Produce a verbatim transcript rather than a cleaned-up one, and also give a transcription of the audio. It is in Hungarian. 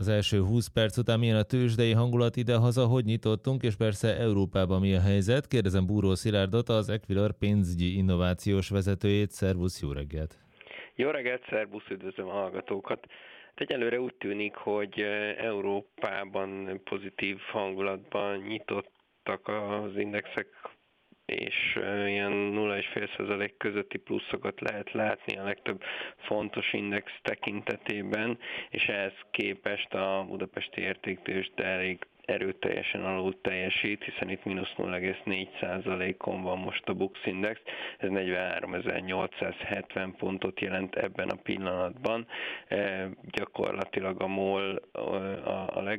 Az első húsz perc után milyen a tőzsdei hangulat idehaza, hogy nyitottunk, és persze Európában mi a helyzet? Kérdezem Búró Szilárdot, az Equilar pénzügyi innovációs vezetőjét. Szervusz, jó reggelt! Jó reggelt, szervusz, üdvözlöm a hallgatókat! Egyelőre úgy tűnik, hogy Európában pozitív hangulatban nyitottak az indexek, és ilyen nulla egész öt százalék közötti pluszokat lehet látni a legtöbb fontos index tekintetében, és ehhez képest a budapesti értéktőzsde elég erőteljesen alul teljesít, hiszen itt mínusz nulla egész négy százalékon van most a Bux Index, ez negyvenháromezer-nyolcszázhetven pontot jelent ebben a pillanatban. E, gyakorlatilag a MOL a, a leg